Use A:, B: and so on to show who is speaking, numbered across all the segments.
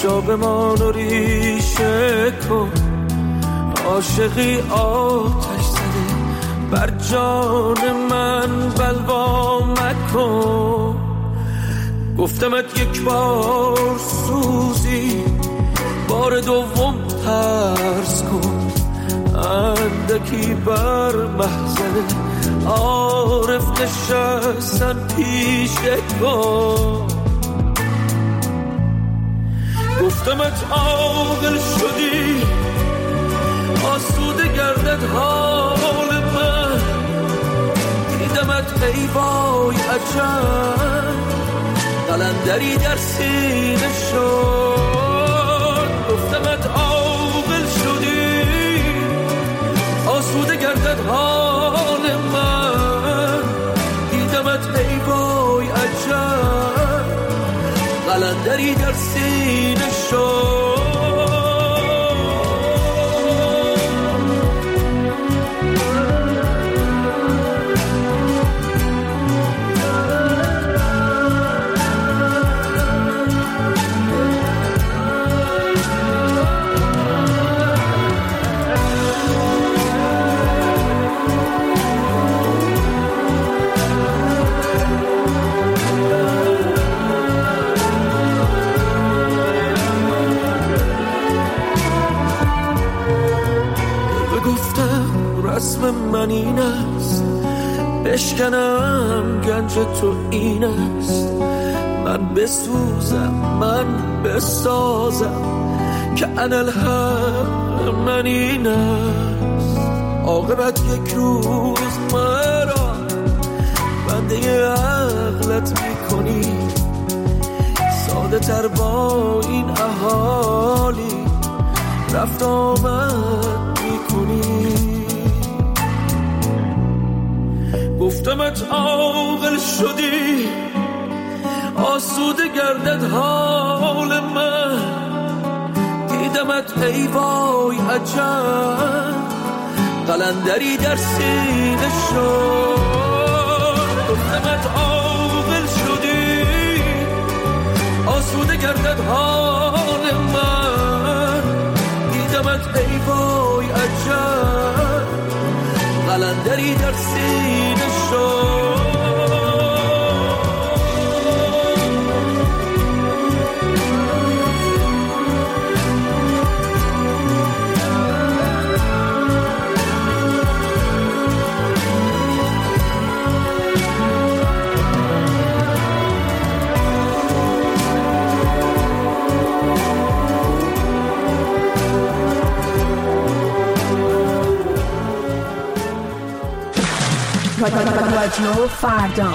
A: جا بمان و ریشه کن، عاشقی آتش زده بر جان من بلوا مکن. گفتمت یک بار سوزی، بار دوم ترس کن، اندکی بر محضر عارف نشستن پیشه کن. گفتمت عاقل شدی، آسوده گردد حال من، دیدمت ای وای عجب، قلندری در سینه شد. گفتمت عاقل شدی، آسوده گردد حال من، دیدمت ای وای عجب، قلندری در سینه شد. رسم من این است، بشکنم گنج تو این است، من بسوزم من بسازم که انالحق من این است. عاقبت یک روز مرا بنده عقلت میکنی، ساده تر با این احالی رفت آمد میکنی. گفتمت عاقل شدی، آسوده گردد حال من، دیدمت ای وای عجب، قلندری در سینه شد. گفتمت عاقل شدی، آسوده گردد حال من، دیدمت ای وای عجب، قلندری در سینه شد.
B: رادیو فردا.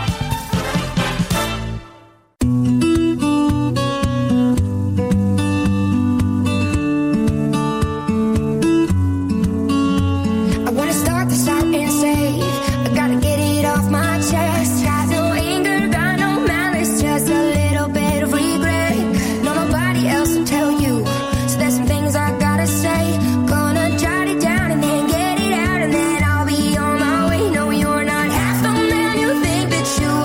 C: You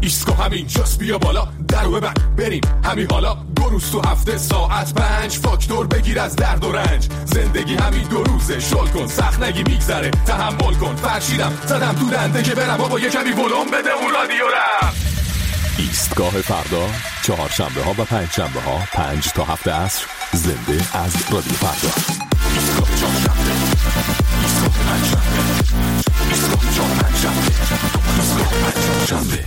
C: ایستگاه همین جاست، بیا بالا درو ببند بریم همین حالا. 2 روز تو هفته ساعت 5 فاکتور بگیر از درد و رنج. زندگی همین 2 روزه، شل کن سخت نگی میگذره، تحمل کن. فرشیدم زدم تو دنده که برم بابا یه کمی ولوم بده اون رادیو رم. ایستگاه فردا، 4 شنبه ها و 5 شنبه ها 5 تا 7 عصر، زنده از رادیو فردا. ایستگاه 4 شنبه، ایستگاه 5 شنبه، ایستگاه 4 5 شنبه، ایستگاه 5 شنبه.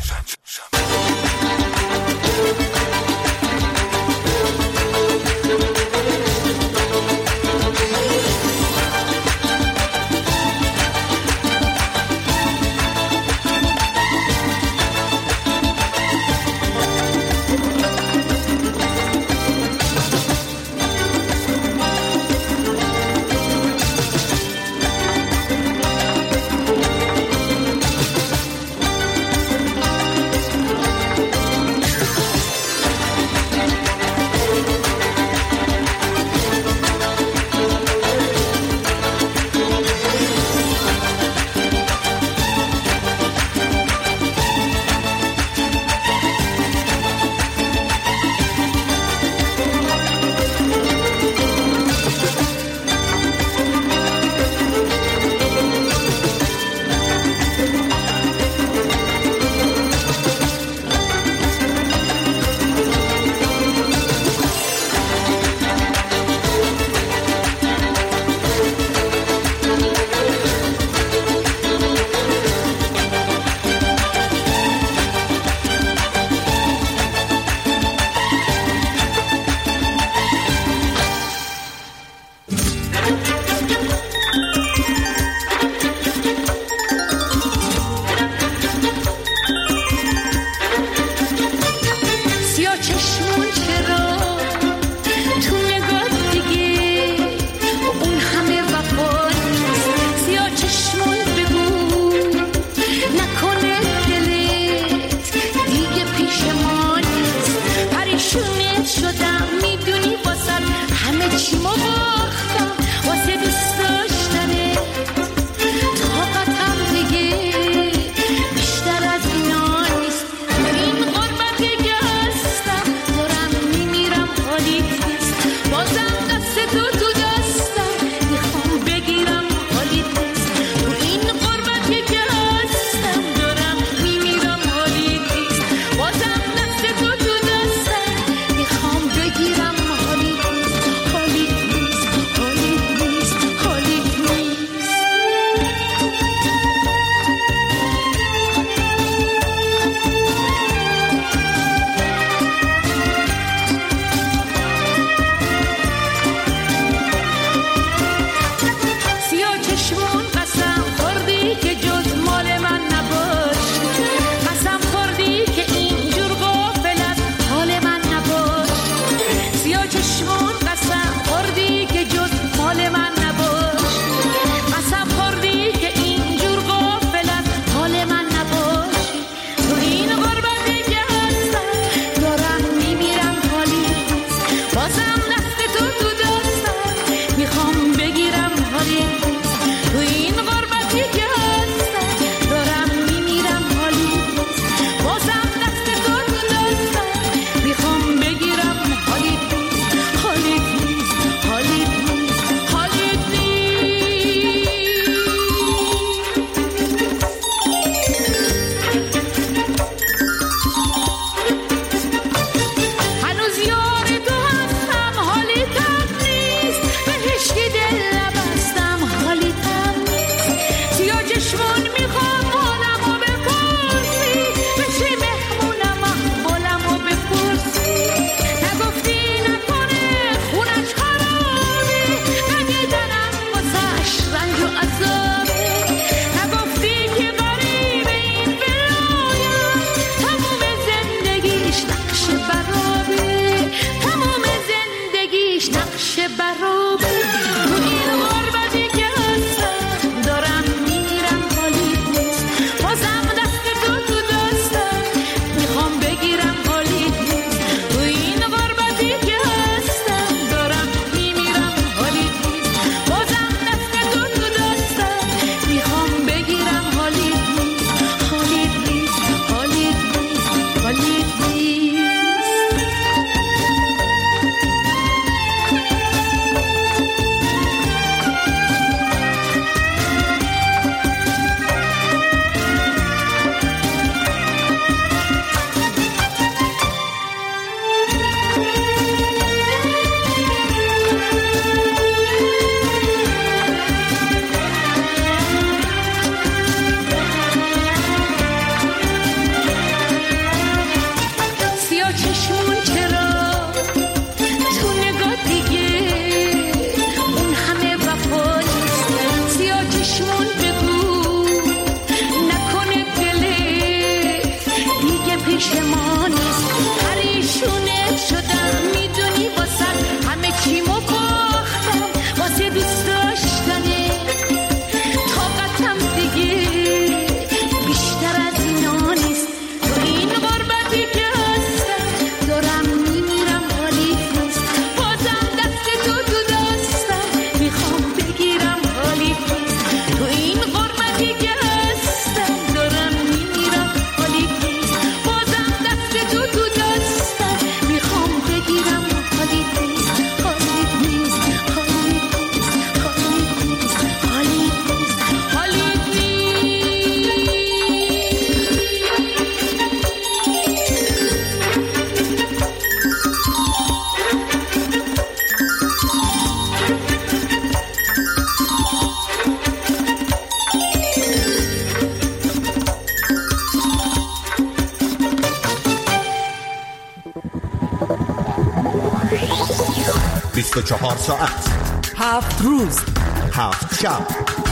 D: 24 ساعت
E: 7 روز
D: 7 شب،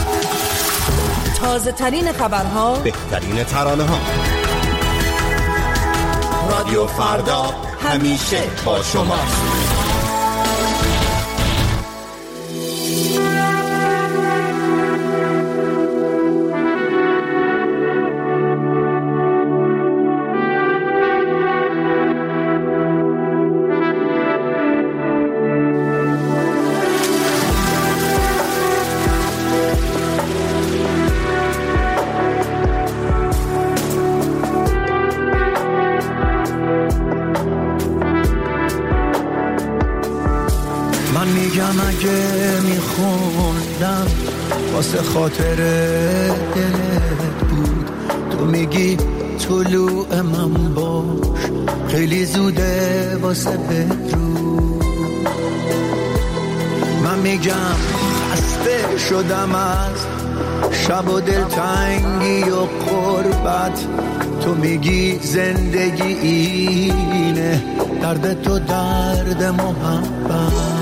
E: تازه ترین خبرها،
D: بهترین ترانه ها. رادیو فردا همیشه با شماست.
A: اگه میخوندم واسه خاطر دلت بود، تو میگی طلوع من باش، خیلی زوده واسه بدرود. من میگم خسته شدم از شب و دلتنگی و غربت، تو میگی زندگی اینه، درد تو درد محبت.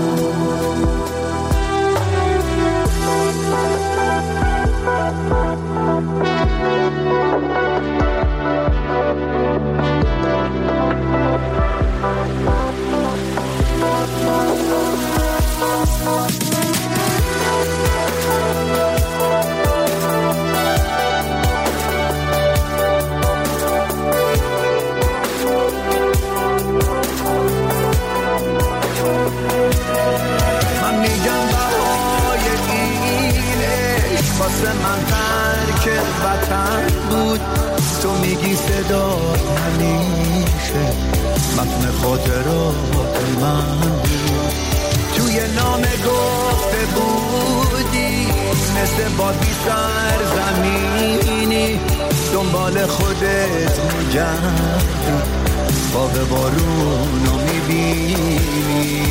A: من ترک وطن بود، تو میگی صدا همیشه متن خاطرات من بود. توی نامه گفته بودی مثل بادی سرزمینی، دنبال خودت میگردی، باغ بارونو میبینی.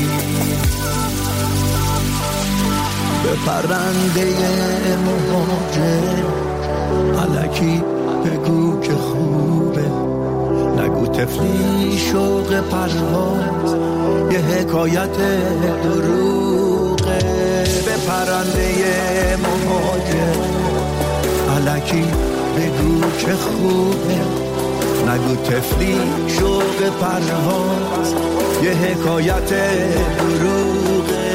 A: به پرنده مهاجر الکی بگو که خوبه، نگو تفلی شوق پرواز یه حکایت دروغه. به پرنده مهاجر الکی بگو که خوبه، نگو تفلی شوق پرواز یه حکایت دروغه.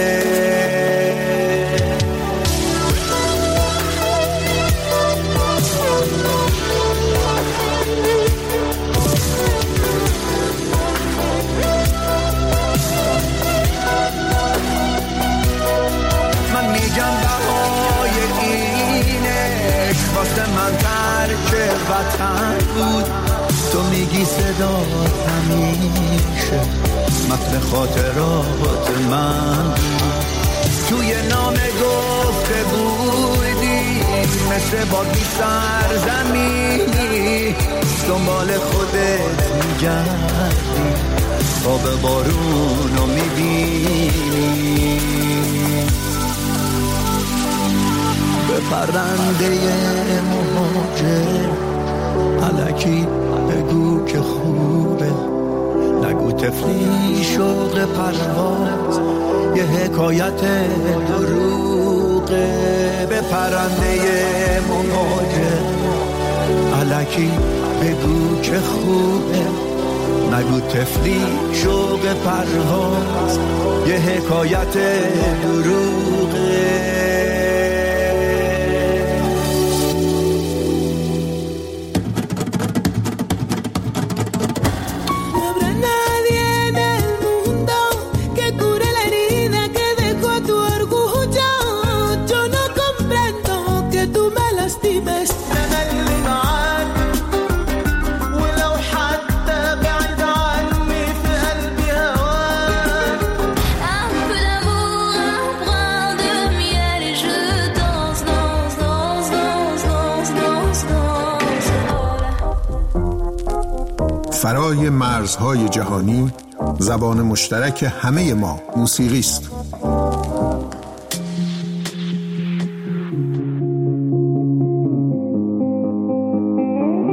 A: واسه من ترک وطن بود، تو میگی صدا همیشه متن خاطرات من بود. توی نامه گفته بودی مثل بادی سرزمینی، دنبال خودت میگردی، آب بارونو میبینی. به پرنده مهاجر الکی بگو که خوبه، نگو تفلی شوق پرواز یه حکایت دروغه. به پرنده مهاجر الکی بگو که خوبه، نگو تفلی شوق پرواز یه حکایت دروغه.
F: فرای مرزهای جهانی، زبان مشترک همه ما موسیقی است.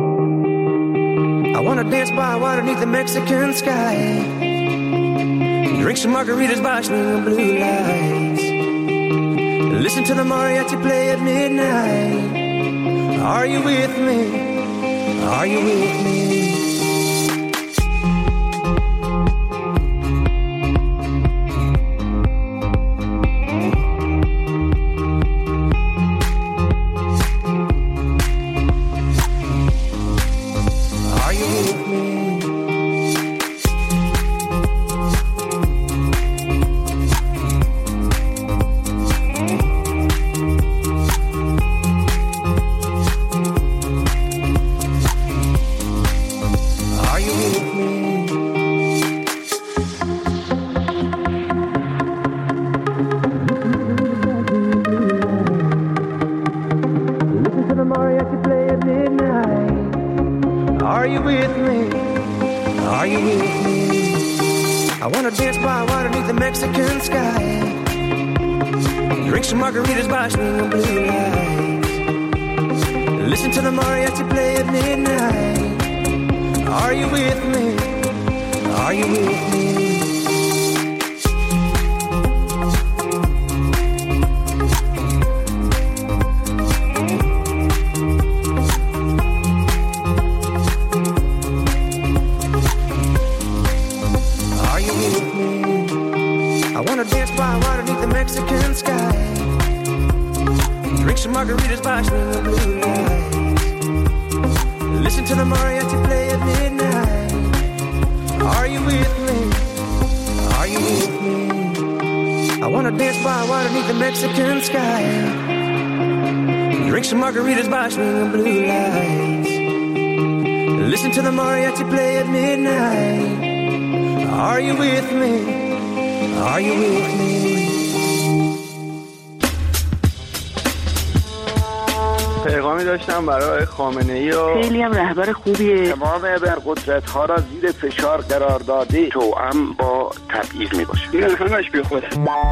A: I wanna dance by water beneath the Mexican sky.
G: Drink some margaritas by swinging blue lights. Listen to the mariachi play at midnight. Are you with me? Are you with me?
H: پیغامی داشتم برای خامنه‌ای و
I: خیلی هم رهبر خوبیه.
H: تمام ابرقدرت‌ها را زیر فشار قرار داده توأم با تبعیض میباشه. این همش بیخوده.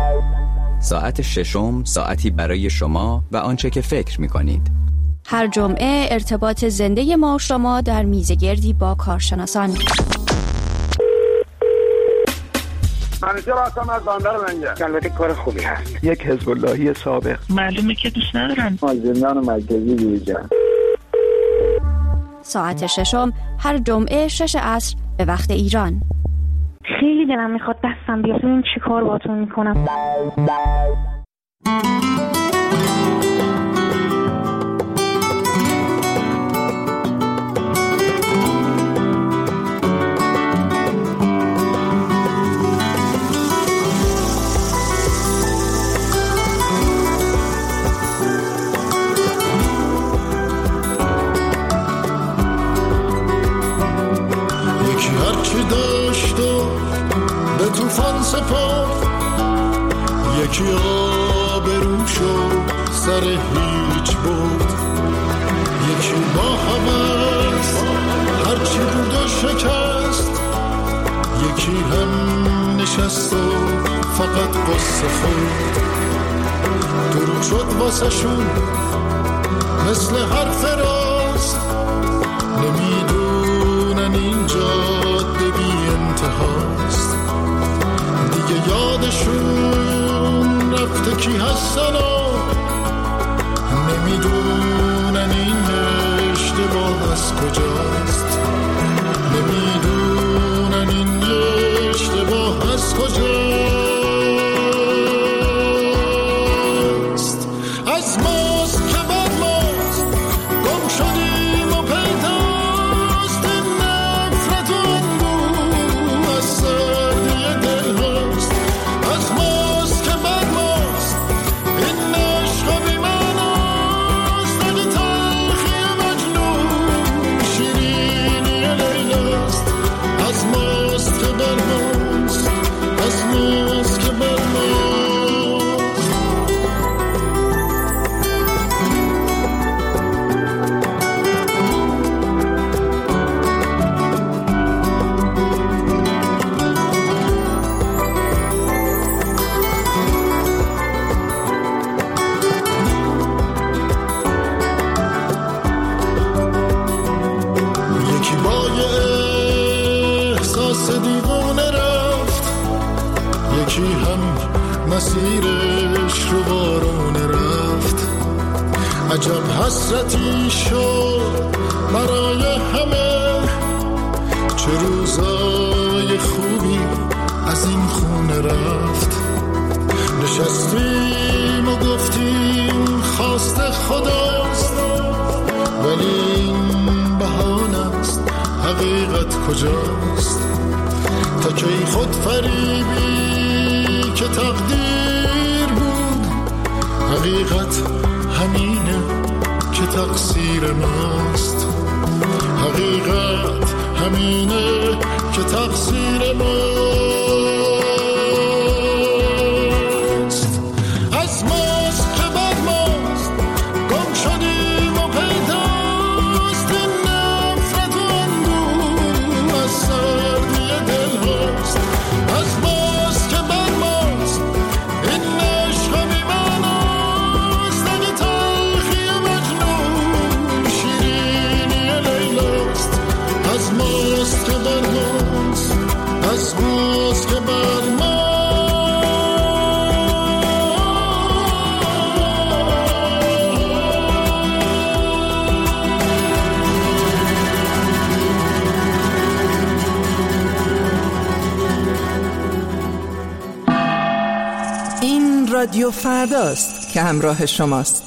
J: ساعت ششم، ساعتی برای شما و آنچه که فکر می‌کنید.
K: هر جمعه ارتباط زنده ما و شما در میزگردی با کارشناسان.
H: منیجر هستم از بندر منجر. البته کار خوبی هست.
L: یک حزب اللهی سابق.
I: معلومه که دوست ندارم.
H: زندان مرکزی دیجان.
K: ساعت ششم هر جمعه 6 عصر به وقت ایران.
I: خیلی دلم میخواد دستم بیاد ببین چی کار باهاتون میکنم.
M: طوفان سپرد یکی آبروشو سر هیچ بود، یکی با هوس هرچی بود و شکست، یکی هم نشست و فقط قصه خورد. دروغ شد واسه شون مثل حرف راست، نمیدونن این جاده بی انتهاست. دیگه یادشون رفته کی هستن و نمیدونن این اشتباه از کجاست، نمیدونن این اشتباه از کجاست. از ماست که بر ماست گم شدیم و پیداست، این نفرت و اندوه از سردی دل هاست. از ماست که بر ماست این عشق بی معناست، اگه تلخی مجنون شیرینی لیلاست. از ماست که بر ماست، از زیرش رو بارون رفت. عجب حسرتی شد برای همه، چه روزای خوبی از این خونه رفت. نشستیم و گفتیم خواست خداست، ولی این بهانه است، حقیقت کجاست؟ تا کی خود فریبی که تقدیر بود، حقیقت همینه که تقصیر ماست. حقیقت همینه که تقصیر ماست. از ماست که بر ماست، گم شدیم و پیداست. این نفرت و اندوه از سردی دل هاست. از ماست که بر ماست، این عشق بی معناست. اگه تلخی مجنون شیرینی لیلاست. از ماست که بر ماست، از ماست که بر ماست.
E: این رادیو فرداست که همراه شماست.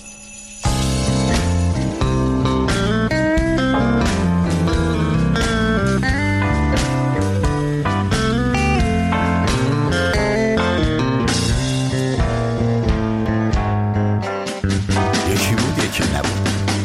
A: یکی بود یکی نبود.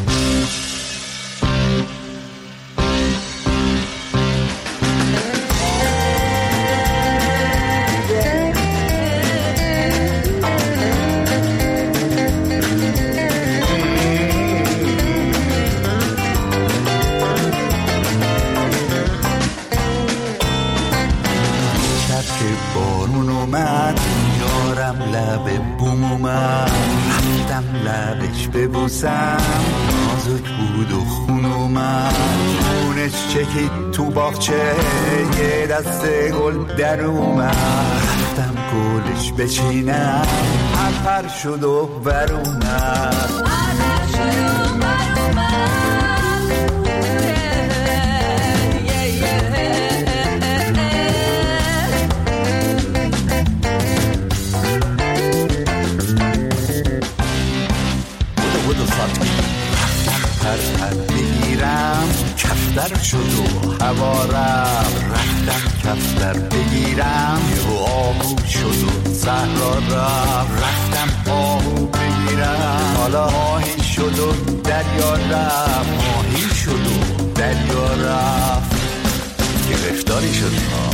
A: بارون اومد، یارم لب بوم اومد، رفتم لبش ببوسم، نازک بود و خون اومد، خونش چکید تو باغچه، یه دست گل در اومد، رفتم گلش بچینم، پر شد و بر اومد. پر بگیرم کفتر شد و هوا رفتم کفتر بگیرم و آهو شد و صحرا رفتم آهو بگیرم. حالا ماهی شد و دریا رفت، ماهی شد و دریا رفت، گرفتاری شد.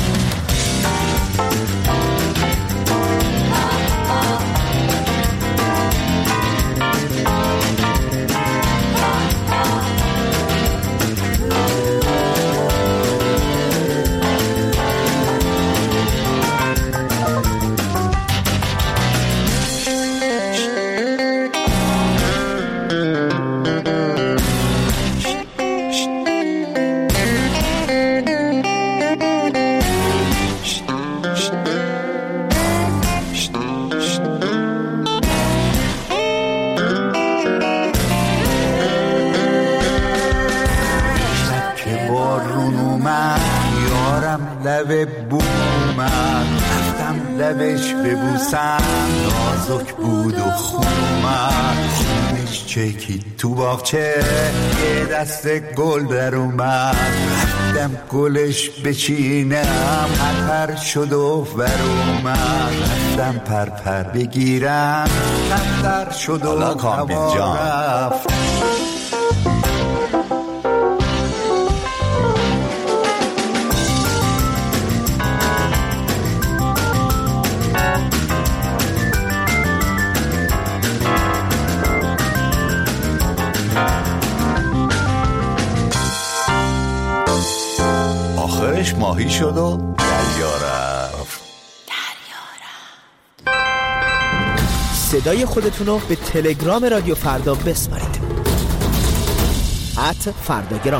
A: لب بومم، رفتم لبش ببوسم، نازک بود و خون اومد، خونش چکید تو باغچه، یه دست گل در اومد، رفتم گلش بچینم، پر شد و بر اومد، رفتم پر بگیرم، کفتر شد و هوا رفت. آخرش ماهی شد و دریا رفت.
L: صدای خودتونو به تلگرام رادیو فردا بسپارید. @فرداگرام.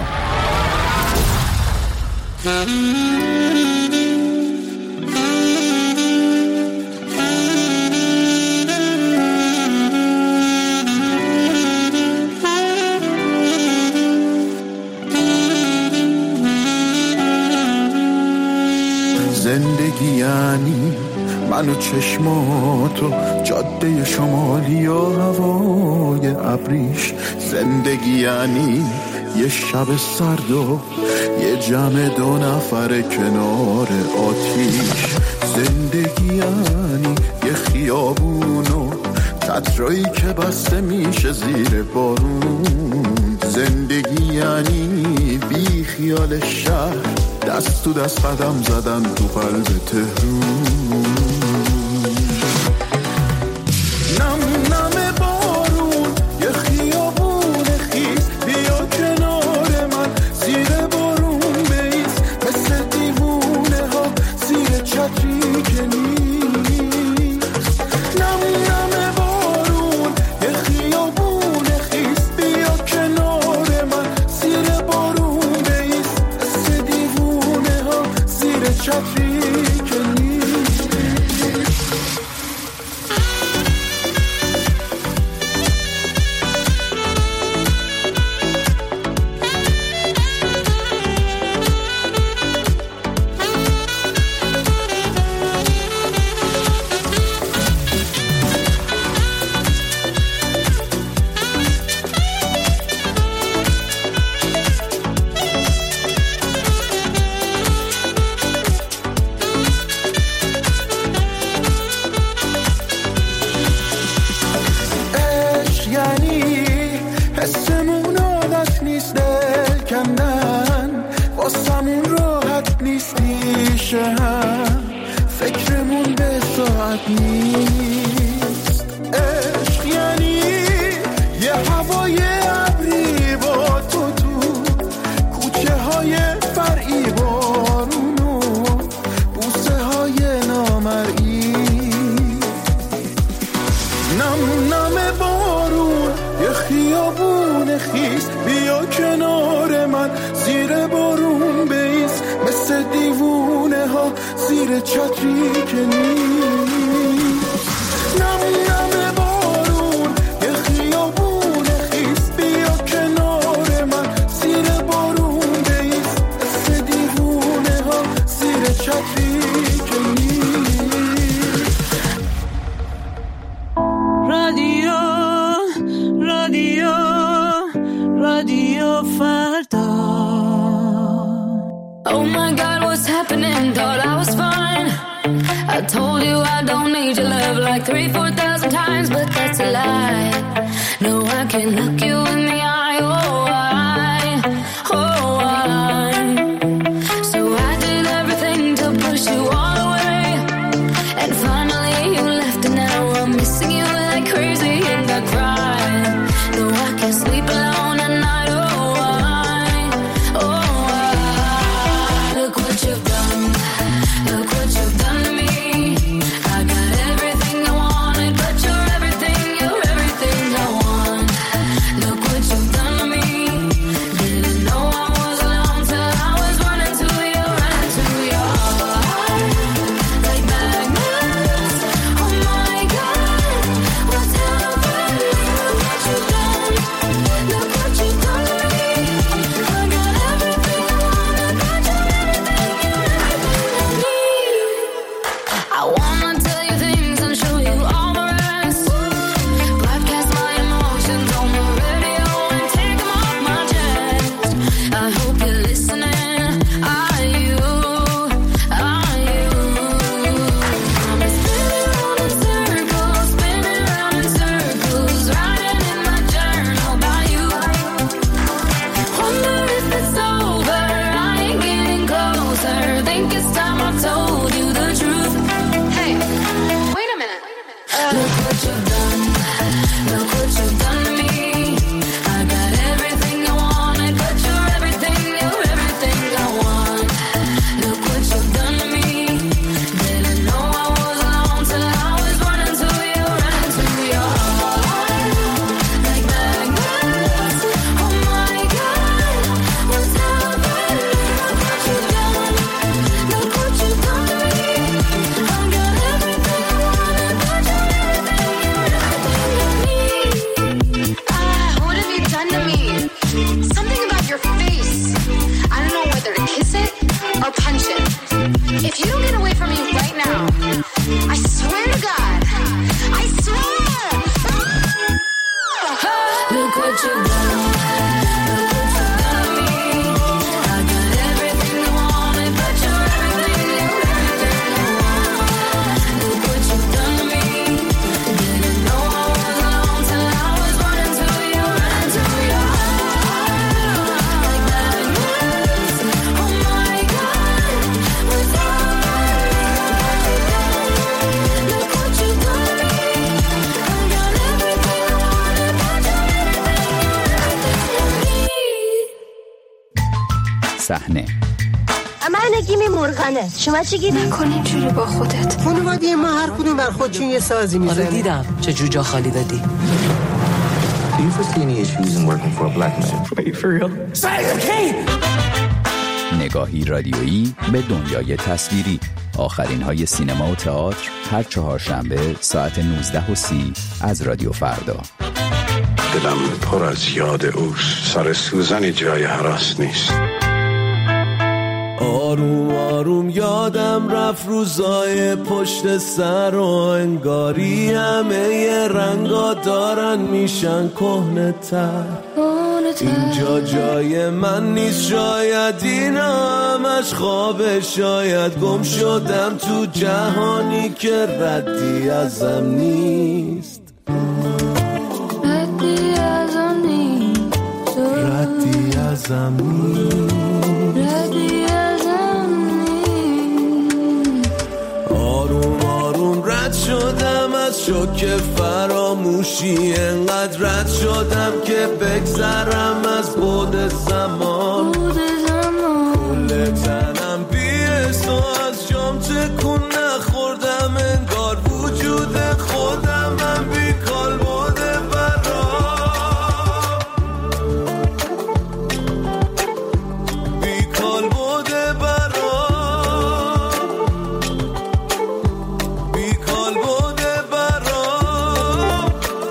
M: یعنی من و چشماتو، جاده شمالی و هوای ابریش. زندگی یعنی یه شب سرد و یه جمع 2 نفر کنار آتیش. زندگی یعنی یه خیابون و قطرهایی که بسته میشه زیر بارون. زندگی یعنی بی خیال شهر، دست تو دست قدم زدن تو قلب تهرون. نم نم بارون یه خیابون خیز، بیا کنار من زیر بارون بیز. مثل دیوونه ها زیر چتری که نیست. نم نم بارون یه خیابون خیز، بیا کنار من زیر بارون بیز. مثل دیوونه ها زیر چتری که نیست. فکرمون به ساعت نیست. عشق یعنی یه هوای ابری با تو کوچه های فرعی بارون و بوسه های نامرئی. نم نم بارون یه خیابون خیس، بیا کنار من زیر بارون بیز. مثل دیوونه ها زیر چتری که نیست. نم نم بارون یه خیابون خیس، بیا کنار من زیر بارون بیز. مثل دیوونه ها زیر چتری که نیست.
N: رادیو فردا. Oh my God, what's happening? Thought I was fine. I told you I don't need your love like 3,000-4,000 times, but that's a lie. No, I can look you in the eye. So I did everything to push you all away, and finally you left, and now I'm missing you like crazy, and I cry. No, I can't sleep alone at night. No
J: صحنه.
O: من نگیم مرغنه. شما چی گیری؟
P: نکن اینجوری با خودت.
Q: خانواده ما هر کدوم بر خودشون یه سازی میزنه.
R: آره دیدم چه جوجا خالی دادی.
S: Do you foresee any issues in working for a black man?
R: Are you for real?
J: نگاهی رادیویی به دنیای تصویری. آخرین های سینما و تئاتر هر چهارشنبه ساعت 19:30 از رادیو فردا.
T: دلم پر از یاد اوست، سر سوزنی جای هراس نیست.
U: آروم آروم یادم رفت روزای پشت سر و انگاری همه رنگا دارن میشن کهنه تر. اینجا جای من نیست، شاید این همش خوابه، شاید گم شدم تو جهانی که ردی ازم نیست.
N: ردی ازم نیست،
U: ردی ازم نیست،
N: ردی ازم نیست.
U: آروم آروم رد شدم از شوک فراموشی، انقدر رد شدم که بگذرم از بعد زمان. کل تنم بی‌حس و از جام تکون نخوردم، انگار وجود خودم من بیکال بوده برام، بیکال بوده برام، بیکال بوده برام.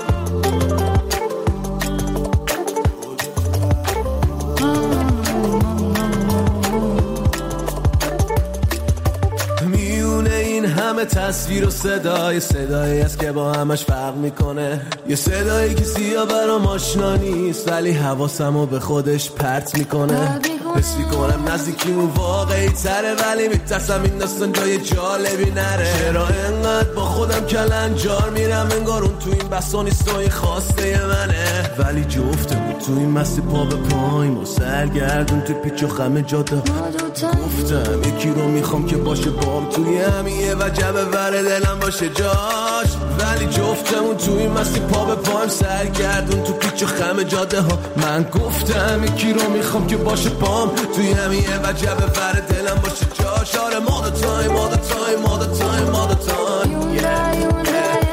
U: میونه این همه تصویر و صدایی است که با همش فرق میکنه. یه صدایی که سیاه برام آشنا نیست ولی حواسمو به خودش پرت میکنه. حس میکنم نزدیکیمون واقعی تره ولی میترسم این داستان جای جالبی نره. چرا انقدر با خودم کلنجار میرم، انگار اون تو این بسا نیست و این خواسته منه، ولی جفتمون تو این مسیر پا به پاییم و سرگردون تو پیچ و خم جاده. گفتم یکی رو میخوام که باشه بام توی همیه و جبه ور دلم باشه جاش، ولی جفتمون تو این مسیر پا به پایم سرگردون تو پیچ و خم جاده ها. من گفتم یکی رو میخوام که باشه بام توی همیه و جبه ور دلم باشه جاش. آره all the time, all the time, all the time, all the time, yeah, yeah, all the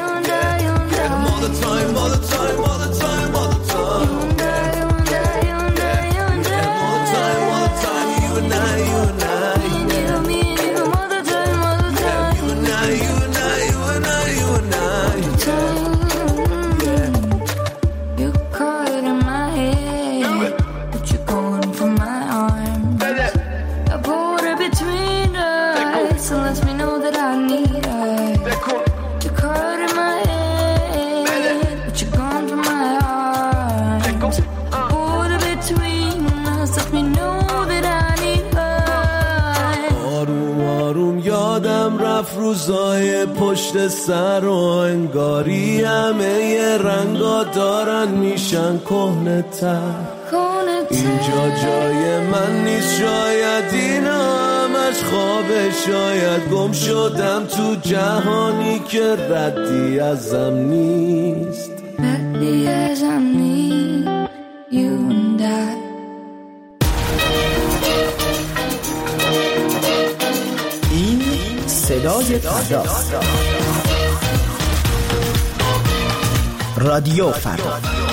U: time, all the time, all the time, all the time, yeah, all the time, all the time, you and I, you and I,
N: all the time, all the time.
U: you and I, you and I, you and I, you and I, yeah.
N: You're caught in my head, but you're going for my arm. I put it between us and lets me know that I need her. You're caught in my head, but you're gone from my arms. I put it between us, let me know that I need her.
U: آروم آروم یادم رفت روزای پشت سر و انگاری همه رنگا دارن میشن کهنه تر. اینجا جای من نیست، شاید این همش خوابه، شاید گم شدم تو جهانی که ردی ازم نیست،
N: ردی ازم نیست. You and I.
L: این صدای فردا، رادیو فردا.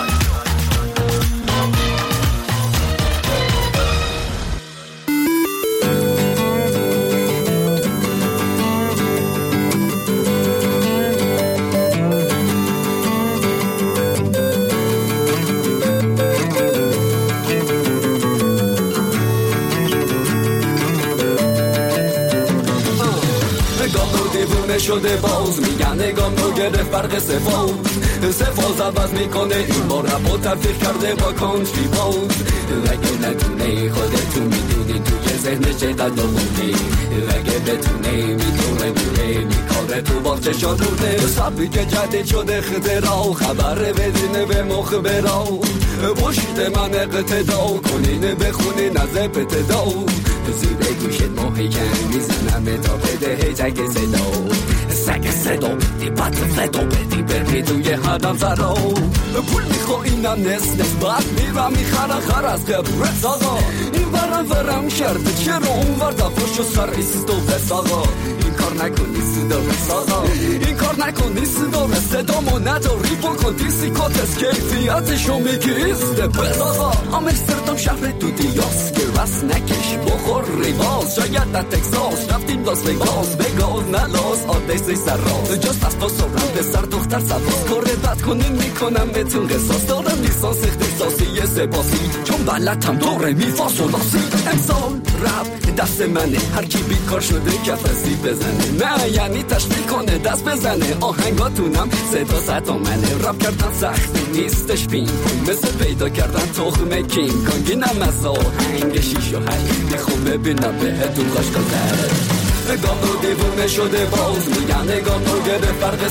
C: شده باز میگن نگام تو گرفت برق سفاز عوض میکنه این بار رپ و تفریق کرده با کانتری باز. اگه نتونه خودتون میدونی توی ذهن چقدر بودی، اگه بتونه میتونه میکاره تو باغچه شادونه. سبی که جدید شده خطرها خبر بدینه به مخبرها، پشت من اقتدا کنین بخونین از ابتدا. زیر گوشت ماهی کن میزنم تا بده هیچک صدا،
P: سگ صدا بدی بعد فدا بدی بری توی هدم زرا پول میخوا اینم نست بعد میرم میخرم خر از قبرت آقا این ورم کرده چرا اون ور دفاش و سر ایست و بس آقا این کار نکنی صدا بس آقا این کار نکنی صدا بس صدامو نداری بکن دیسی کاتس کیفیتشو میگی ایست بس آقا آمستردام شهر دودی یاس که بس نکش بخور ریواز شاید در تکساس رفتیم لاس وگاس بگاز نلاس آدیسی سر راز جست از پاسورم به سر دختر سواز کار بد کنین میکنم بهتون قصاص دارم لیسانس اختصاصی سپاسی چون بلدم دوره میفاس و لاسی امسال رب دست منه هر کی بیکار شده کفسی بزنه نه یعنی تشبیه کنه دست بزنه آهنگاتونم صدا ستا منه رب کردن سختی نیستش پین مثل پیدا کردن تخم کینگ کانگینم از آهنگ شیش و حلیل خوب ببینم بهتون خوش گذره نگام رو دیوونه شده باز میگن نگام رو گره فرق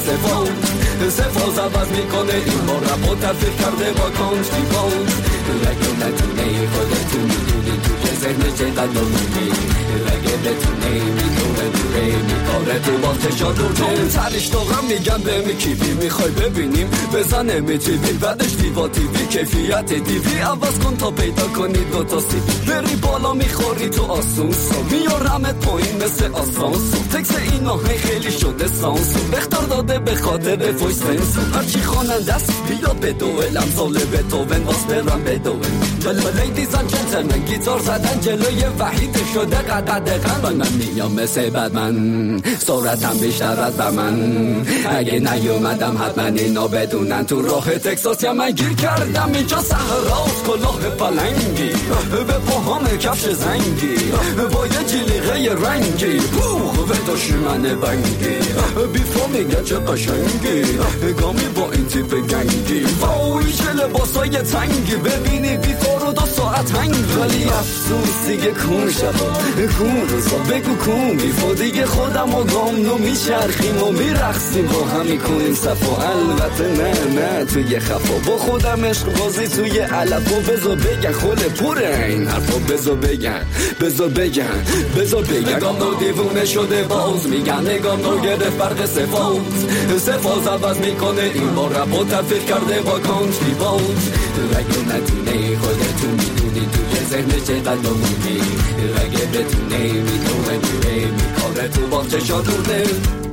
P: سفاز عوض میکنه این بار رب و ترفیق کرده با کانچی باز لگه نتونه خودتون میدونی توی ذهن چقدر نمونی لگه بتونه میدونه دوره میکاره تو باخت شاد چون ترش داغم میگن به میکیبی میخوای ببینیم بزنه میتیوی بعدش دیوا تیوی کیفیت دیوی عوض کن تا پیدا کنی دوتا سیبی بری بالا میخوری تو آسونسو میارمت پایین مثل آسانسو تکس این آهنگ خیلی شده سانسو بختار داده به خاطر فویس سنسو هرچی خواننده است بیاد به دوئل امثال بتوون واس برم به دوئل لیدیز اند جنتلمن گیتار زدن جلوی وحید شده قدقن من میام مثل بدمن سرعتم بیشتر از من اگه نیومدم حتما اینا بدونن تو راه تکساس یا من گیر کردم اینجا صحراست کلاه پلنگی به پاهام کفش زنگی با یه جلیقه رنگی بوغ و دشمن بنگی بیفا میگه چه قشنگی گامی با این تیپ گنگی وای چه لباسای تنگی ببینی بیفا رو 2 ساعت هنگ ولی افسوس دیگه کون شبا کون روزا بگو کون بیفا دیگه خودم و گام نو میچرخیم و میرخصیم با هم میکنیم صفا البته نه توی خفا با خودم عشق بازی توی علف و بزا بگن خوله پوره این حرفا بزا بگن نگام نو دیوونه شده باز میگن نگام نو گرفت فرق سفاز عوض میکنه این بار رب و تفیق کرده با کانچی باز اگه نتونه خودتون میدونی توی ذهن چقدر نمونی اگه بتونه میدونه میکاره تو باخت شادونه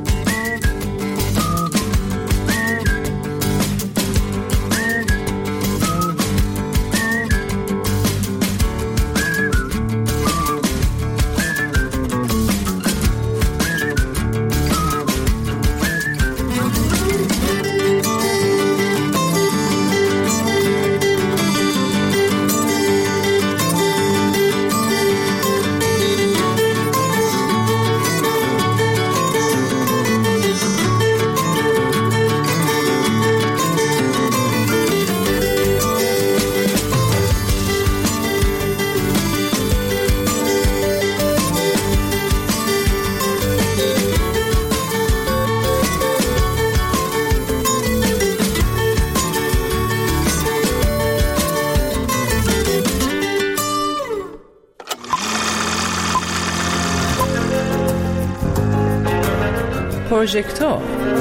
E: پروژکتور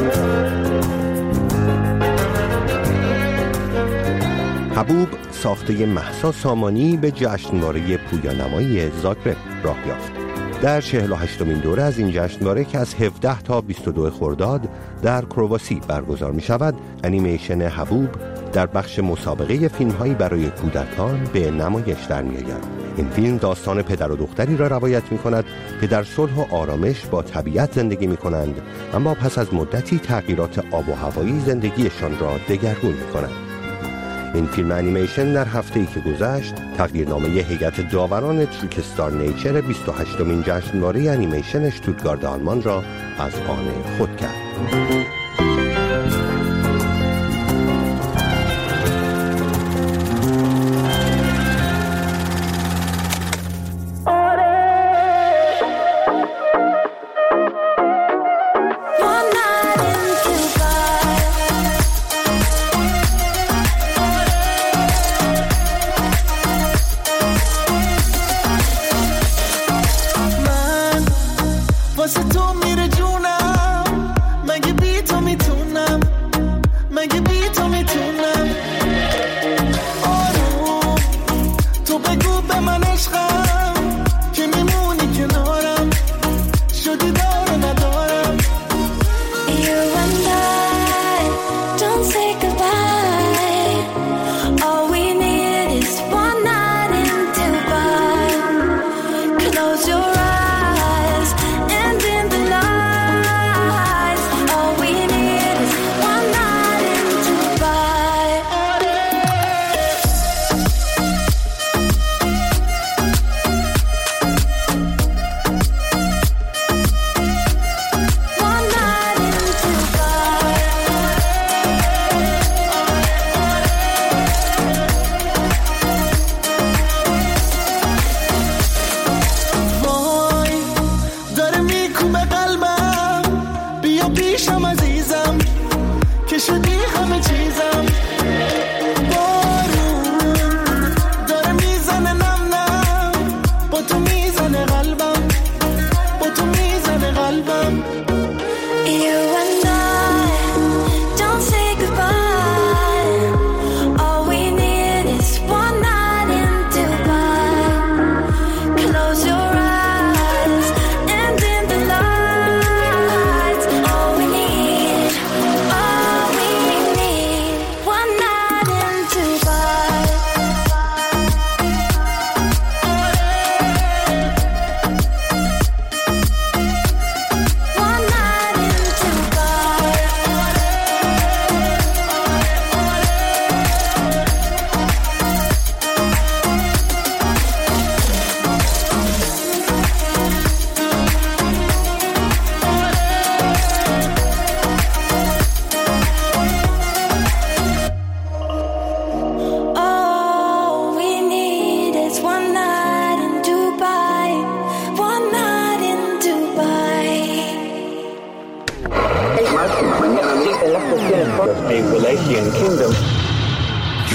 D: حبوب ساخته مهسا سامانی به جشنواره پویانمایی زاگرب راه یافت. در 48مین دوره از این جشنواره که از 17 تا 22 خرداد در کرواسی برگزار می شود، انیمیشن حبوب در بخش مسابقه فیلم‌هایی برای کودکان به نمایش در می‌آید. این فیلم داستان پدر و دختری را روایت می‌کند که در صلح و آرامش با طبیعت زندگی می‌کنند، اما پس از مدتی تغییرات آب و هوایی زندگیشان را دگرگون می‌کند. این فیلم انیمیشن در هفته‌ای که گذشت تقدیرنامه هیئت داوران تریکستار نیچر 28مین جشنواره انیمیشن اشتوتگارت آلمان را از آن خود کرد.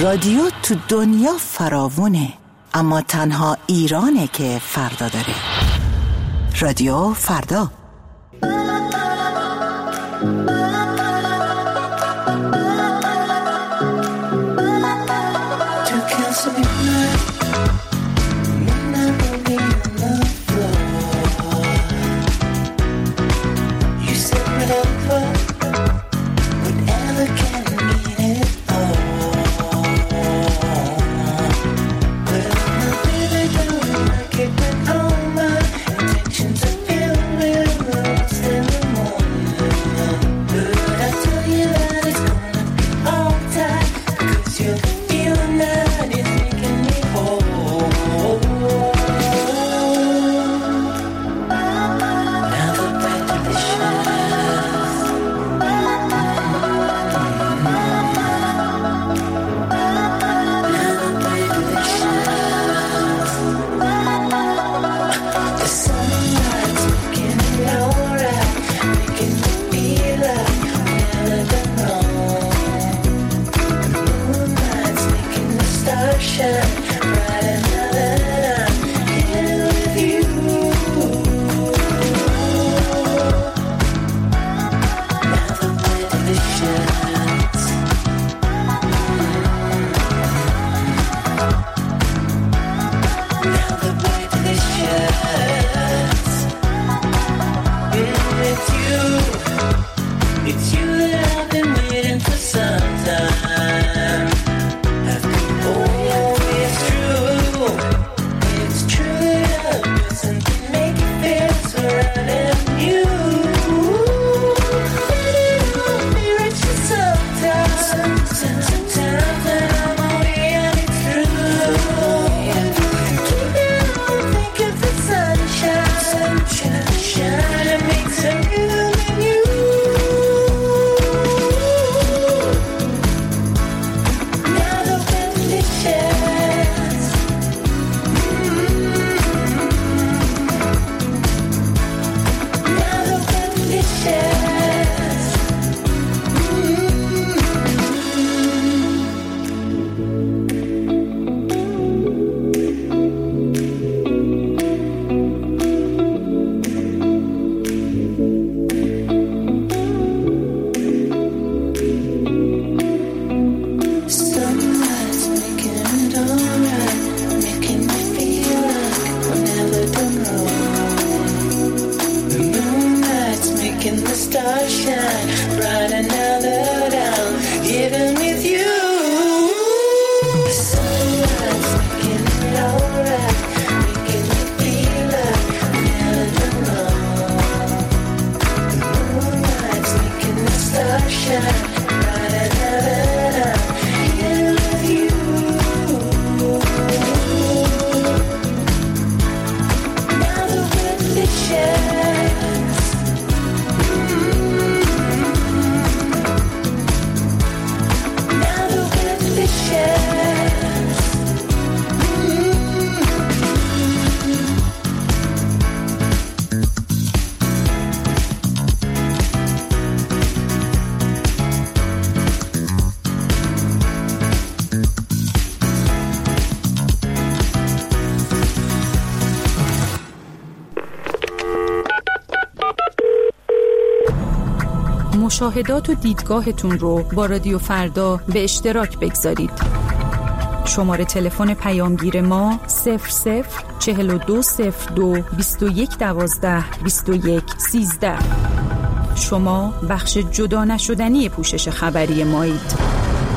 E: رادیو تو دنیا فراوونه، اما تنها ایرانه که فردا داره. رادیو فردا.
B: مشاهدات و دیدگاهتون رو با رادیو فردا به اشتراک بگذارید. شماره تلفن پیامگیر ما 004202 2112 2113. شما بخش جدا نشدنی پوشش خبری مایید.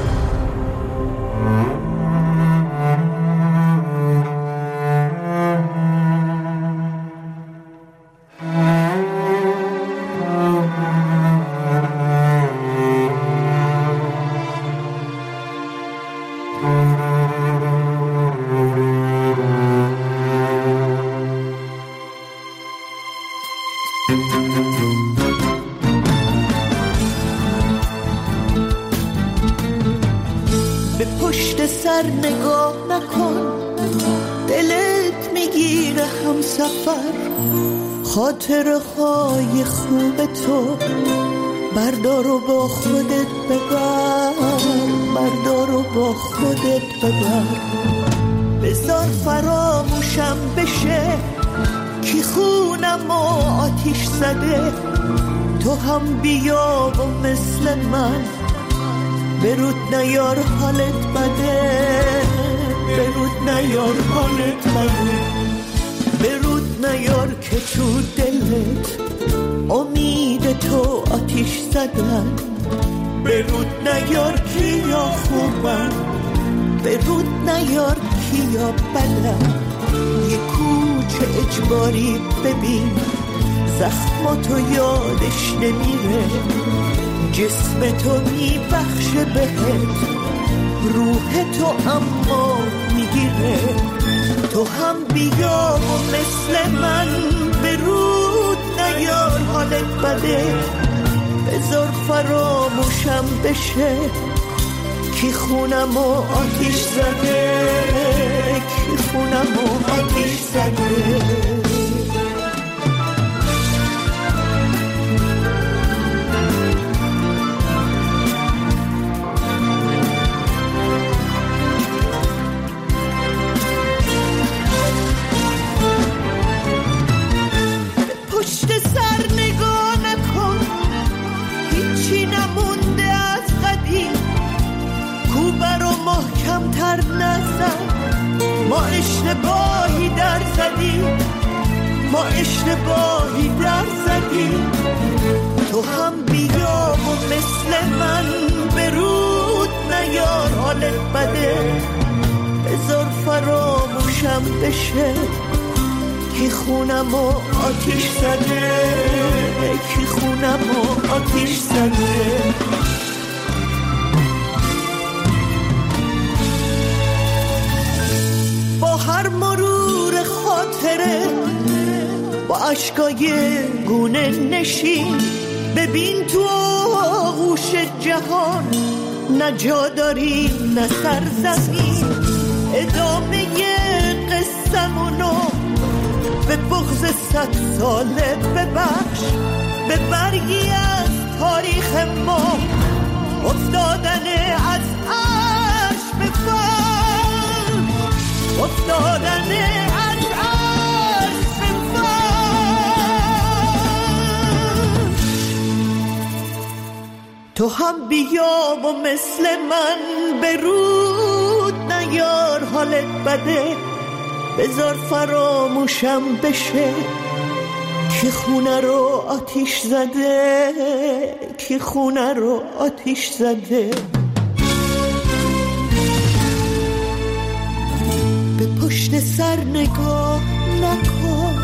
V: به پشت سر نگاه نکن، دلت میگیره هم سفر. خاطره های خوب تو بردار و با خودت ببر، بردار و با خودت ببر. بذار فراموشم بشه کی خونم و آتیش زده. تو هم بیا و مثل من برود نیار حالت بده، برود نیار حالت بده. برود نیار که تو دلت امید تو آتیش زدن. برود نیار کیا خوبن، برود نیار کیا بدن. یه کوچه اجباری ببین زخماتو یادش نمیره. جسم تو میبخشه بهت، روح تو اما میگیره. تو هم بیا و مثل من برود نیار حالت بده. بذار فراموشم بشه کی خونم و آتیش زده، کی خونم و آتیش زده. کمتر نزن، ما اشتباهی در زدیم، ما اشتباهی در زدیم. تو هم بیا و مثل من برود نیار حالت بده. بذار فراموشم بشه کی خونم و آتیش زده، کی خونم و آتیش زده. هر مرور خاطره با عشقای گونه نشین ببین تو آغوش جهان نه جا داری نه سرزمین. ادامه قصه‌مونو به بغض 100 ساله ببخش، به برگی از تاریخ ما افتادن از عرش بفر، افتادن از عرش بفر. تو هم بیا و مثل من برود نیار حالت بده. بذار فراموشم بشه کی خونه رو آتیش زده، کی خونه رو آتیش زده. به پشت سر نگاه نکن،